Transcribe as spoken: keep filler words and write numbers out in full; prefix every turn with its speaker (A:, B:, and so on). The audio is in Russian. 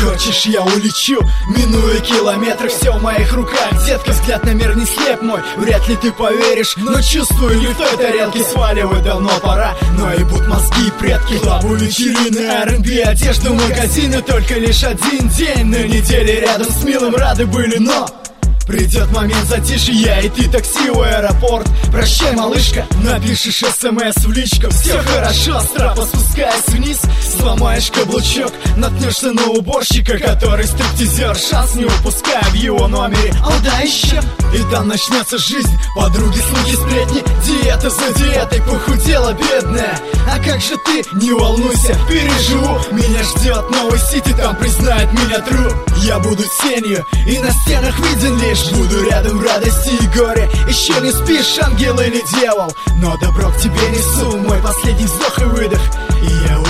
A: Хочешь, я улечу, минуя километры, все в моих руках. Детка, взгляд на мир не слеп мой, вряд ли ты поверишь, но чувствую, не в той тарелке сваливать давно пора. Но ебут мозги и предки, клабу, вечерины, ар энд би, одежду, магазины. Только лишь один день на неделе рядом с милым рады были, но придет момент затишья, и ты такси в аэропорт. Прощай, малышка, напишешь смс в личку. Все хорошо, с трапа спускаясь вниз, сломаешь каблучок, наткнешься на уборщика, который стриптизер. Шанс не упускай в его номере, а да еще. И там начнется жизнь, подруги, слухи, сплетни. Диета за диетой, похудела бедная. А как же ты, не волнуйся, переживу. Меня ждет новый сити, там признает меня тру. Я буду тенью, и на стенах виден лишь. Буду рядом в радости и горе. Еще не спишь, ангел или дьявол, но добро к тебе несу, мой последний вздох и выдох. И я